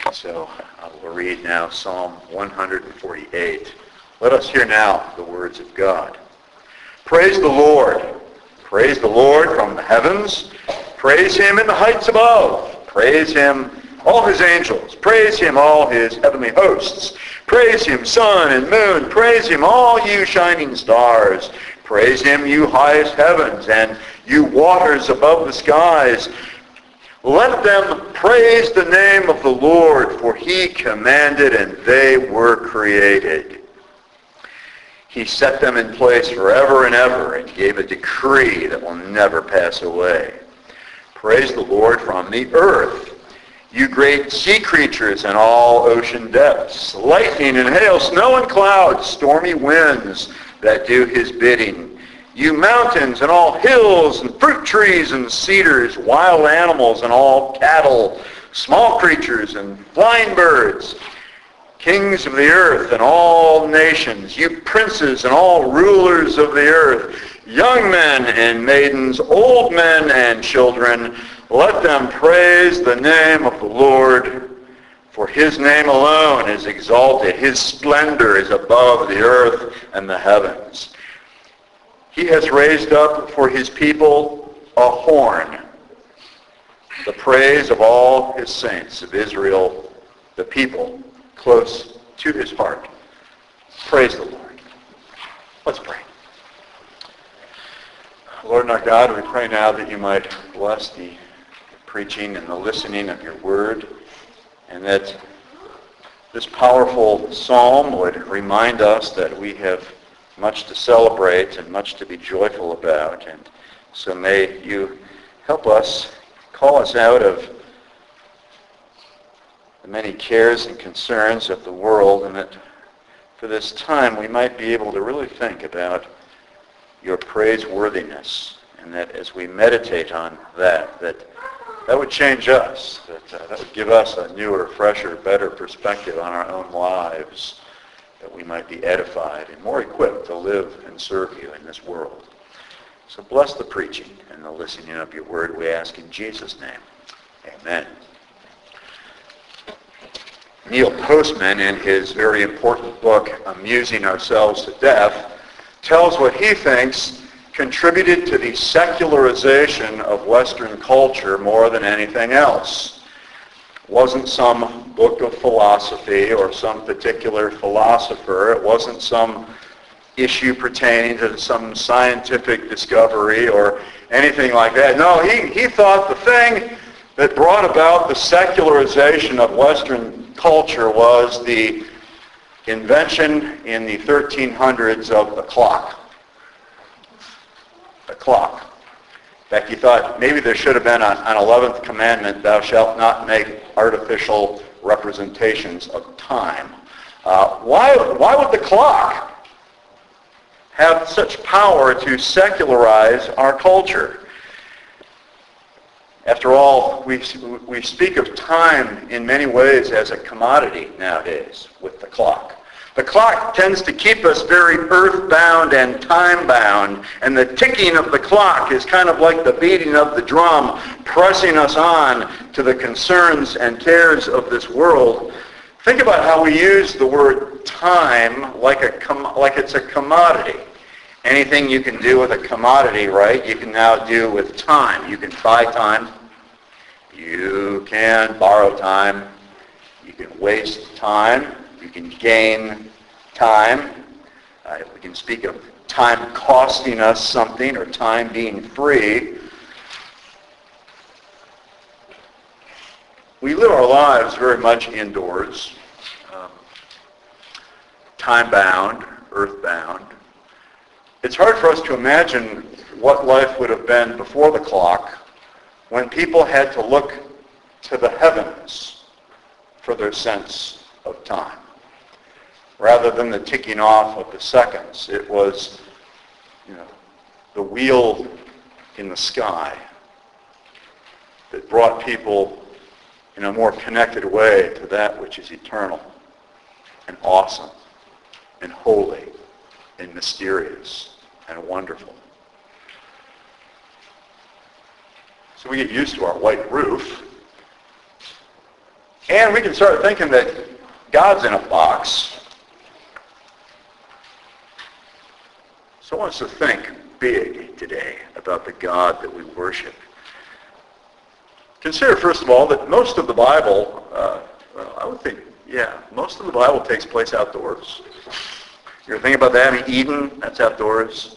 So we'll read now Psalm 148. Let us hear now the words of God. Praise the Lord. Praise the Lord from the heavens. Praise him in the heights above. Praise him, all his angels. Praise him, all his heavenly hosts. Praise him, sun and moon. Praise him, all you shining stars. Praise him, you highest heavens, and you waters above the skies. Let them praise the name of the Lord, for he commanded and they were created. He set them in place forever and ever and gave a decree that will never pass away. Praise the Lord from the earth, you great sea creatures and all ocean depths, lightning and hail, snow and clouds, stormy winds that do his bidding. You mountains and all hills and fruit trees and cedars, wild animals and all cattle, small creatures and flying birds, kings of the earth and all nations, you princes and all rulers of the earth, young men and maidens, old men and children, let them praise the name of the Lord, for his name alone is exalted. His splendor is above the earth and the heavens. He has raised up for his people a horn, the praise of all his saints of Israel, the people close to his heart. Praise the Lord. Let's pray. Lord and our God, we pray now that you might bless the preaching and the listening of your word, and that this powerful psalm would remind us that we have much to celebrate and much to be joyful about. And so may you help us, call us out of the many cares and concerns of the world, and that for this time we might be able to really think about your praiseworthiness, and that as we meditate on that would change us, that would give us a newer, fresher, better perspective on our own lives, that we might be edified and more equipped to live and serve you in this world. So bless the preaching and the listening of your word, we ask in Jesus' name. Amen. Neil Postman, in his very important book, Amusing Ourselves to Death, tells what he thinks contributed to the secularization of Western culture more than anything else. It wasn't some book of philosophy or some particular philosopher. It wasn't some issue pertaining to some scientific discovery or anything like that. No, he thought the thing that brought about the secularization of Western culture was the invention in the 1300s of the clock. The clock. In fact, he thought maybe there should have been an 11th commandment, thou shalt not make artificial representations of time. Why would the clock have such power to secularize our culture? After all, we speak of time in many ways as a commodity nowadays with the clock. The clock tends to keep us very earthbound and time-bound, and the ticking of the clock is kind of like the beating of the drum, pressing us on to the concerns and cares of this world. Think about how we use the word time like it's a commodity. Anything you can do with a commodity, right, you can now do with time. You can buy time. You can borrow time. You can waste time. You can gain time. We can speak of time costing us something or time being free. We live our lives very much indoors, time-bound, earth-bound. It's hard for us to imagine what life would have been before the clock when people had to look to the heavens for their sense of time. Rather than the ticking off of the seconds, it was, the wheel in the sky that brought people in a more connected way to that which is eternal and awesome and holy and mysterious and wonderful. So we get used to our white roof, And we can start thinking that God's in a box. So I want us to think big today about the God that we worship. Consider, first of all, that most of the Bible, most of the Bible takes place outdoors. You're thinking about that? I mean, Eden, that's outdoors.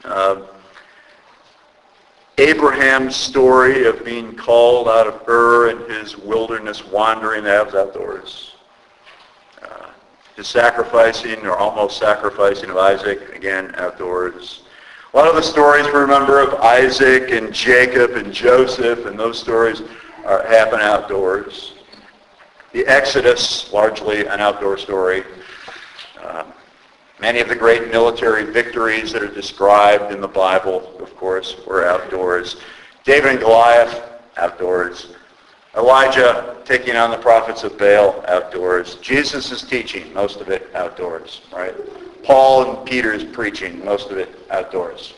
Abraham's story of being called out of Ur and his wilderness wandering, that was outdoors. His sacrificing or almost sacrificing of Isaac, again, outdoors. A lot of the stories we remember of Isaac and Jacob and Joseph, and those stories happen outdoors. The Exodus, largely an outdoor story. Many of the great military victories that are described in the Bible, of course, were outdoors. David and Goliath, outdoors. Elijah taking on the prophets of Baal, outdoors. Jesus' teaching, most of it outdoors, right? Paul and Peter's preaching, most of it outdoors.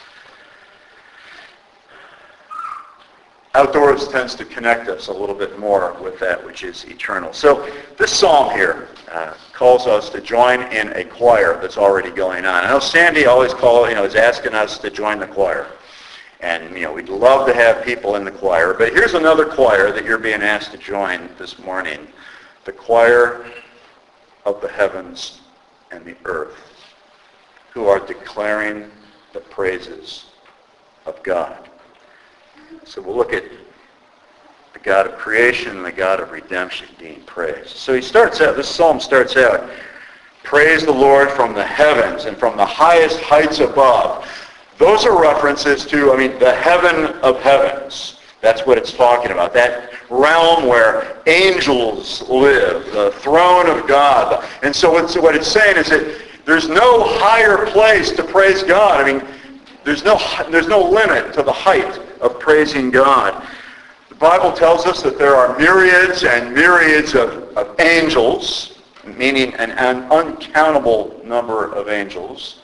Outdoors tends to connect us a little bit more with that which is eternal. So this psalm here calls us to join in a choir that's already going on. I know Sandy always is asking us to join the choir. And, we'd love to have people in the choir. But here's another choir that you're being asked to join this morning. The choir of the heavens and the earth, who are declaring the praises of God. So we'll look at the God of creation and the God of redemption being praised. So this psalm starts out, praise the Lord from the heavens and from the highest heights above. Those are references to, the heaven of heavens. That's what it's talking about. That realm where angels live, the throne of God. And so what it's saying is that there's no higher place to praise God. There's no limit to the height of praising God. The Bible tells us that there are myriads and myriads of angels, meaning an uncountable number of angels.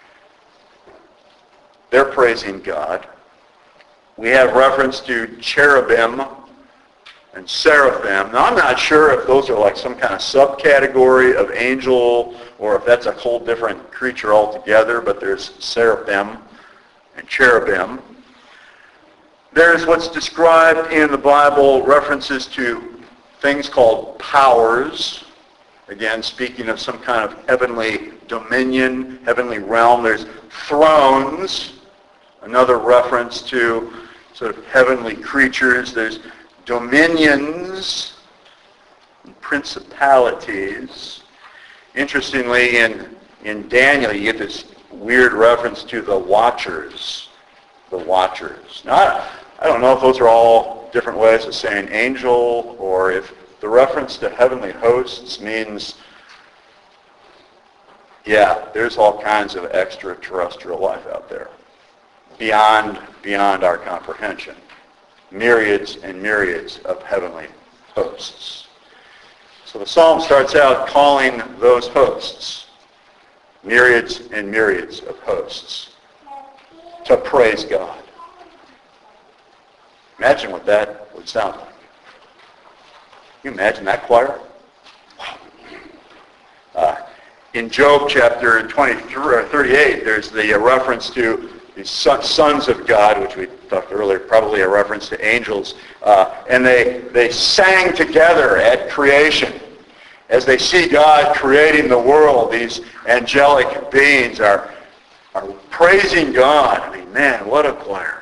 They're praising God. We have reference to cherubim and seraphim. Now, I'm not sure if those are like some kind of subcategory of angel or if that's a whole different creature altogether, but there's seraphim and cherubim. There's what's described in the Bible, references to things called powers. Again, speaking of some kind of heavenly dominion, heavenly realm. There's thrones, another reference to sort of heavenly creatures. There's dominions, and principalities. Interestingly, in Daniel, you get this weird reference to the watchers. The watchers. Now, I don't know if those are all different ways of saying angel, or if the reference to heavenly hosts means, there's all kinds of extraterrestrial life out there, beyond our comprehension. Myriads and myriads of heavenly hosts. So the psalm starts out calling those hosts, myriads and myriads of hosts, to praise God. Imagine what that would sound like. Can you imagine that choir? In Job chapter 23 or 38, there's the reference to the sons of God, which we talked earlier, probably a reference to angels, and they sang together at creation. As they see God creating the world, these angelic beings are praising God. Man, what a choir.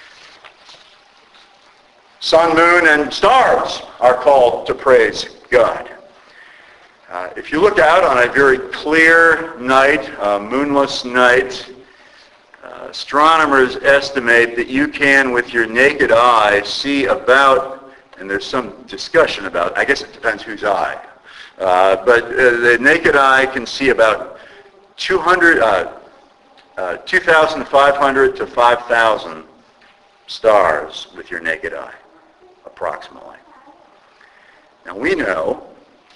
Sun, moon, and stars are called to praise God. If you look out on a very clear night, a moonless night, astronomers estimate that you can, with your naked eye, see about, and there's some discussion about, I guess it depends whose eye, but the naked eye can see about 2,500 to 5,000 stars with your naked eye, approximately. Now we know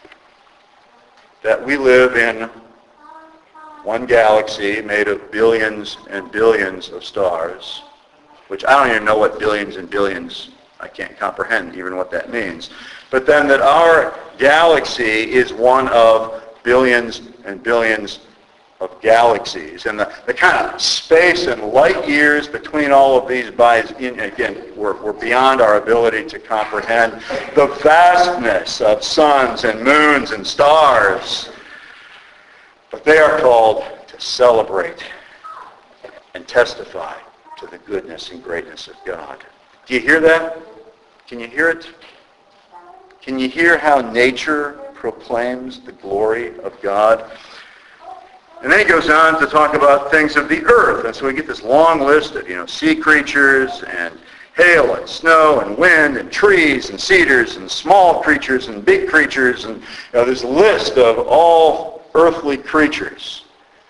that we live in one galaxy made of billions and billions of stars, which I don't even know what billions and billions I can't comprehend even what that means. But then that our galaxy is one of billions and billions of galaxies. And the kind of space and light years between all of these bodies, again, we're beyond our ability to comprehend the vastness of suns and moons and stars. But they are called to celebrate and testify to the goodness and greatness of God. Do you hear that? Can you hear it? Can you hear how nature proclaims the glory of God? And then he goes on to talk about things of the earth. And so we get this long list of, sea creatures and hail and snow and wind and trees and cedars and small creatures and big creatures. And there's a list of all earthly creatures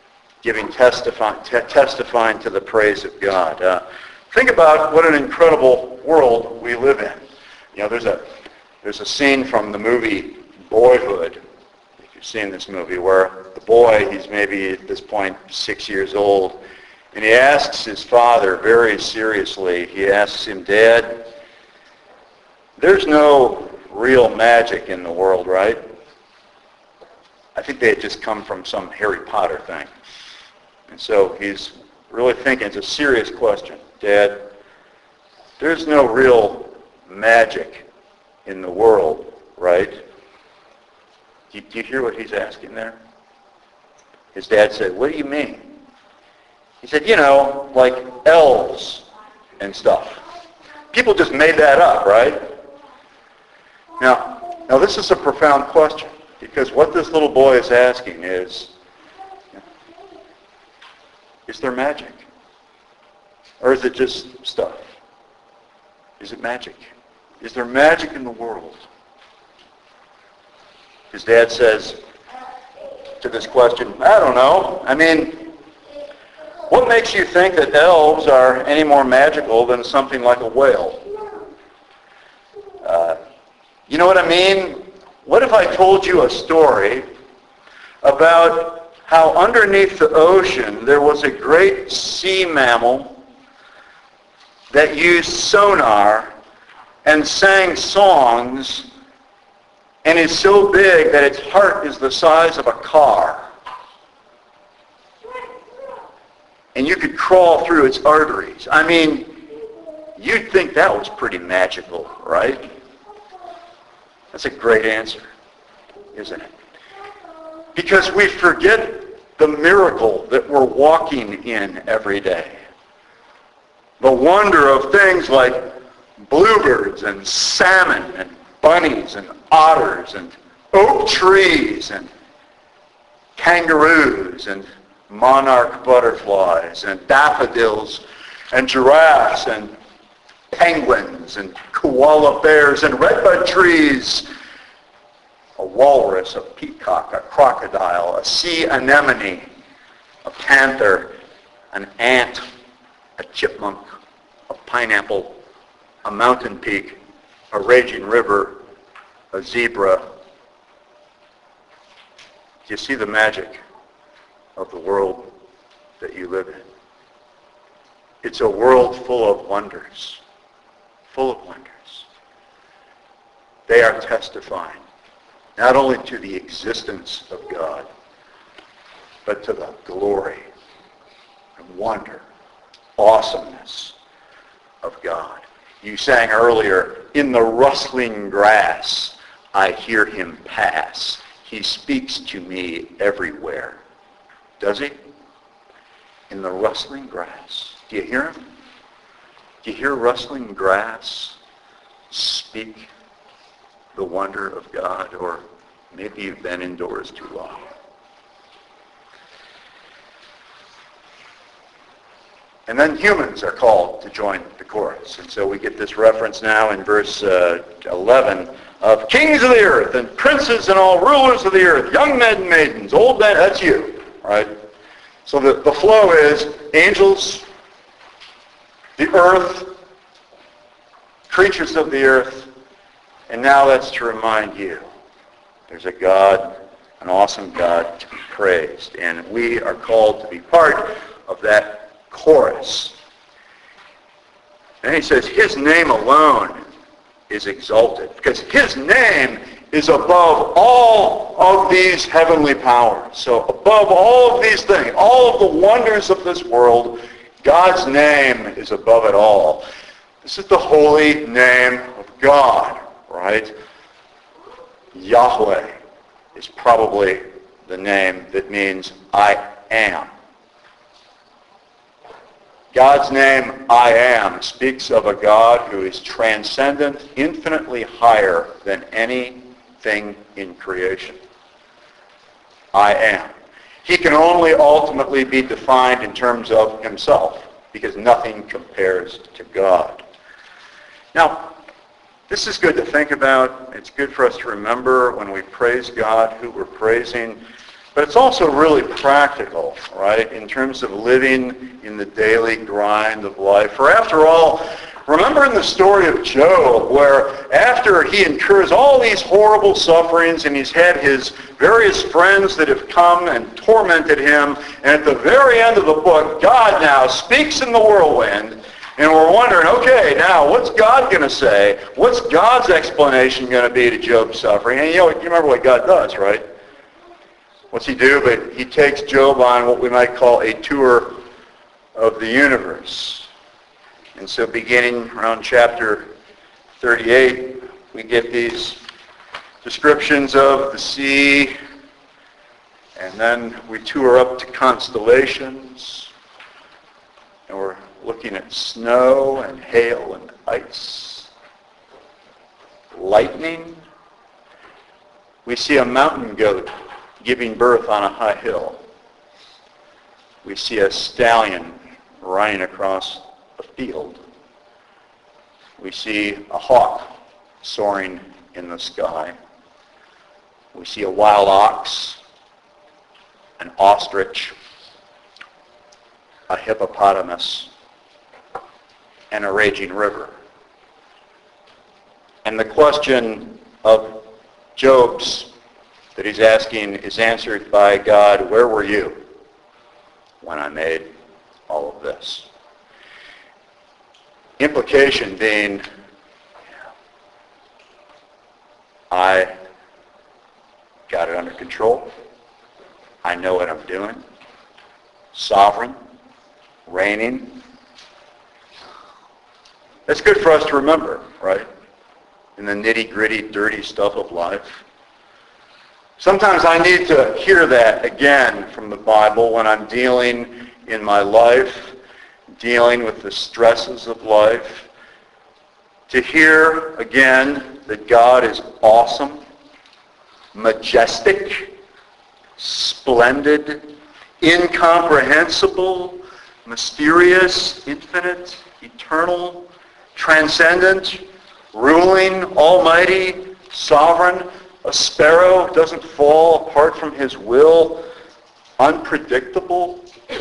testifying to the praise of God. Think about what an incredible world we live in. There's a scene from the movie Boyhood, if you've seen this movie, where the boy, he's maybe at this point 6 years old, and he asks his father very seriously, he asks him, "Dad, there's no real magic in the world, right?" I think they had just come from some Harry Potter thing. And so he's really thinking, it's a serious question. "Dad, there's no real magic in the world, right?" Do you hear what he's asking there? His dad said, "What do you mean?" He said, like elves and stuff. People just made that up, right? Now this is a profound question, because what this little boy is asking is there magic? Or is it just stuff? Is it magic? Is there magic in the world? His dad says to this question, "I don't know. What makes you think that elves are any more magical than something like a whale? You know what I mean? What if I told you a story about how underneath the ocean there was a great sea mammal that used sonar and sang songs and is so big that its heart is the size of a car. And you could crawl through its arteries." You'd think that was pretty magical, right? That's a great answer, isn't it? Because we forget the miracle that we're walking in every day. The wonder of things like bluebirds and salmon and bunnies and otters and oak trees and kangaroos and monarch butterflies and daffodils and giraffes and penguins and koala bears and redbud trees, a walrus, a peacock, a crocodile, a sea anemone, a panther, an ant, a chipmunk, a pineapple, a mountain peak, a raging river, a zebra. Do you see the magic of the world that you live in? It's a world full of wonders. Full of wonders. They are testifying not only to the existence of God, but to the glory and wonder, awesomeness of God. You sang earlier, "In the rustling grass, I hear him pass. He speaks to me everywhere." Does he? In the rustling grass. Do you hear him? Do you hear rustling grass speak the wonder of God? Or maybe you've been indoors too long. And then humans are called to join the chorus. And so we get this reference now in verse 11 of kings of the earth and princes and all rulers of the earth, young men and maidens, old men. That's you, right? So the flow is angels, the earth, creatures of the earth, and now that's to remind you there's a God, an awesome God to be praised. And we are called to be part of that chorus. And he says, his name alone is exalted, because his name is above all of these heavenly powers. So above all of these things, all of the wonders of this world, God's name is above it all. This is the holy name of God, right? Yahweh is probably the name that means I am. God's name, I am, speaks of a God who is transcendent, infinitely higher than anything in creation. I am. He can only ultimately be defined in terms of himself, because nothing compares to God. Now, this is good to think about. It's good for us to remember when we praise God who we're praising. But it's also really practical, right, in terms of living in the daily grind of life. For after all, remember in the story of Job, where after he incurs all these horrible sufferings and he's had his various friends that have come and tormented him, and at the very end of the book, God now speaks in the whirlwind, and we're wondering, okay, now what's God going to say? What's God's explanation going to be to Job's suffering? And you remember what God does, right? What's he do? But he takes Job on what we might call a tour of the universe. And so beginning around chapter 38, we get these descriptions of the sea, and then we tour up to constellations, and we're looking at snow and hail and ice, lightning. We see a mountain goat giving birth on a high hill. We see a stallion running across a field. We see a hawk soaring in the sky. We see a wild ox, an ostrich, a hippopotamus, and a raging river. And the question of Job's that he's asking is answered by God, where were you when I made all of this? Implication being, I got it under control. I know what I'm doing. Sovereign, reigning. That's good for us to remember, right? In the nitty-gritty, dirty stuff of life. Sometimes I need to hear that again from the Bible when I'm dealing in my life, dealing with the stresses of life. To hear again that God is awesome, majestic, splendid, incomprehensible, mysterious, infinite, eternal, transcendent, ruling, almighty, sovereign. A sparrow doesn't fall apart from his will, unpredictable.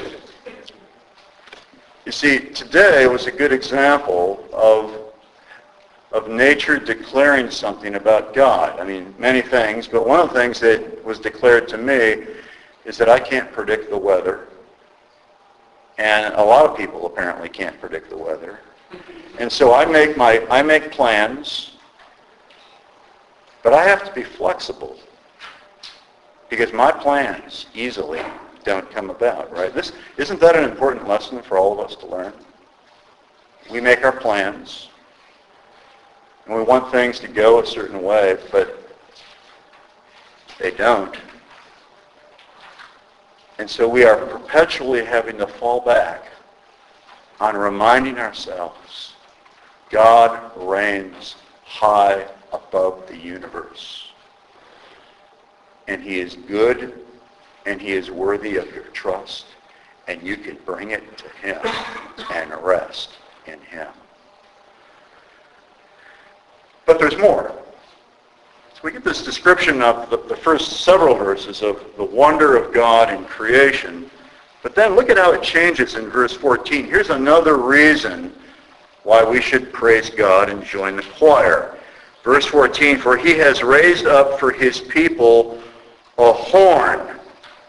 You see, today was a good example of nature declaring something about God. I mean, many things, but one of the things that was declared to me is that I can't predict the weather. And a lot of people apparently can't predict the weather. And so I make plans, but I have to be flexible because my plans easily don't come about, right? Isn't that an important lesson for all of us to learn? We make our plans, and we want things to go a certain way, but they don't. And so we are perpetually having to fall back on reminding ourselves God reigns high above the universe. And he is good, and he is worthy of your trust, and you can bring it to him and rest in him. But there's more. So we get this description of the first several verses of the wonder of God in creation. But then look at how it changes in verse 14. Here's another reason why we should praise God and join the choir. Verse 14, for he has raised up for his people a horn,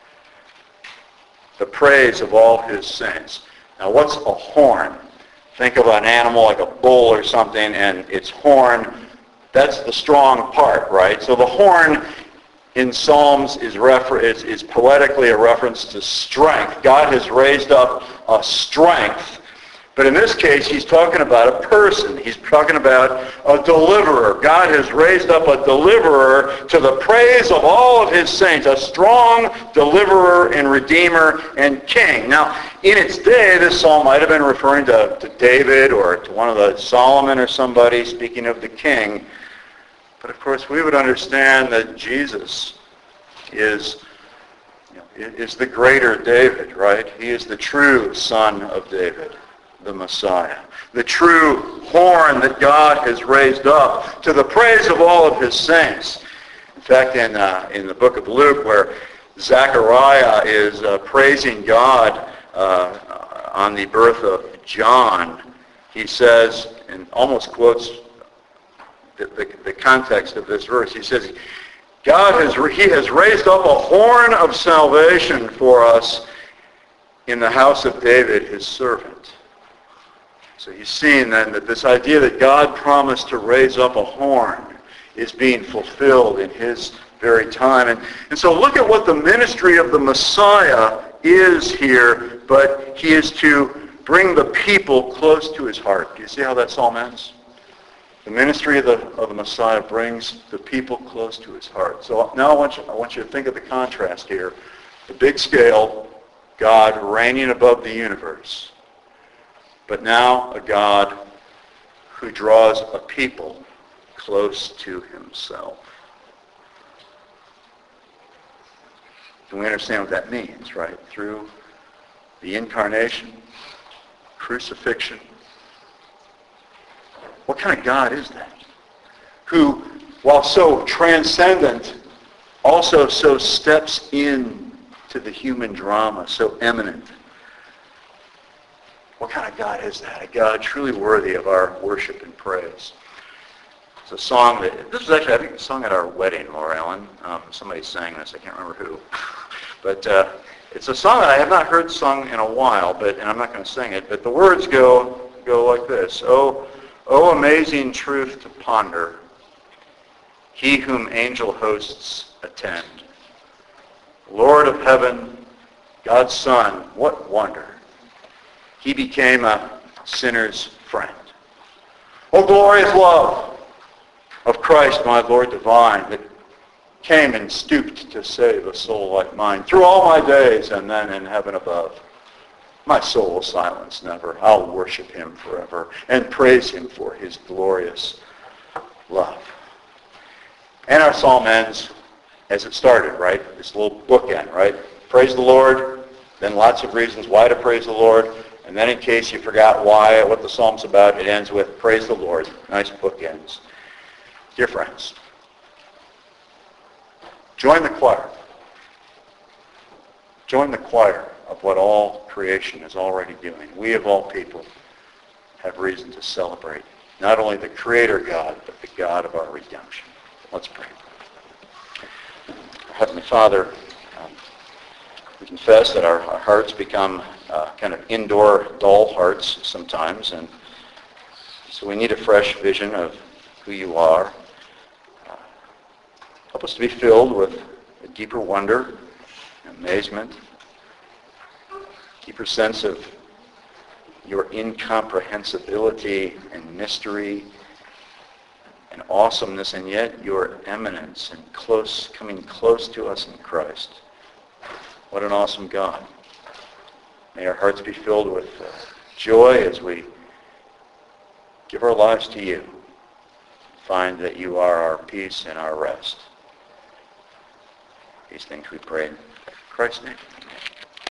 the praise of all his saints. Now what's a horn? Think of an animal like a bull or something, and its horn That's the strong part, right? So the horn in Psalms is poetically a reference to strength. God has raised up a strength. But in this case, he's talking about a person. He's talking about a deliverer. God has raised up a deliverer to the praise of all of his saints, a strong deliverer and redeemer and king. Now, in its day, this psalm might have been referring to David or to one of the Solomon or somebody, speaking of the king. But of course, we would understand that Jesus is the greater David, right? He is the true son of David, the Messiah, the true horn that God has raised up to the praise of all of his saints. In fact, in the book of Luke, where Zechariah is praising God on the birth of John, he says, and almost quotes the context of this verse. He says, he has raised up a horn of salvation for us in the house of David, his servant. So he's seeing then that this idea that God promised to raise up a horn is being fulfilled in his very time. And so look at what the ministry of the Messiah is here, but he is to bring the people close to his heart. Do you see how that psalm ends? The ministry of the Messiah brings the people close to his heart. So now I want you to think of the contrast here. The big scale, God reigning above the universe. But now a God who draws a people close to himself. Do we understand what that means, right? Through the incarnation, crucifixion. What kind of God is that? Who, while so transcendent, also so steps in to the human drama, so eminent. What kind of God is that? A God truly worthy of our worship and praise. It's a song this was actually, I think, sung at our wedding, Laura Ellen. Somebody sang this, I can't remember who. But it's a song that I have not heard sung in a while, and I'm not going to sing it, but the words go like this. Oh, amazing truth to ponder, he whom angel hosts attend. Lord of heaven, God's Son, what wonder. He became a sinner's friend. Oh, glorious love of Christ, my Lord divine, that came and stooped to save a soul like mine through all my days and then in heaven above. My soul will silence never. I'll worship him forever and praise him for his glorious love. And our psalm ends as it started, right? This little bookend, right? Praise the Lord, then lots of reasons why to praise the Lord, and then in case you forgot what the psalm's about, it ends with praise the Lord. Nice bookends. Dear friends, join the choir. Join the choir of what all creation is already doing. We of all people have reason to celebrate not only the Creator God, but the God of our redemption. Let's pray. Heavenly Father, we confess that our hearts become kind of indoor dull hearts sometimes, and so we need a fresh vision of who you are. Help us to be filled with a deeper wonder, amazement, deeper sense of your incomprehensibility and mystery and awesomeness, and yet your eminence and coming close to us in Christ. What an awesome God. May our hearts be filled with joy as we give our lives to you. Find that you are our peace and our rest. These things we pray in Christ's name. Amen.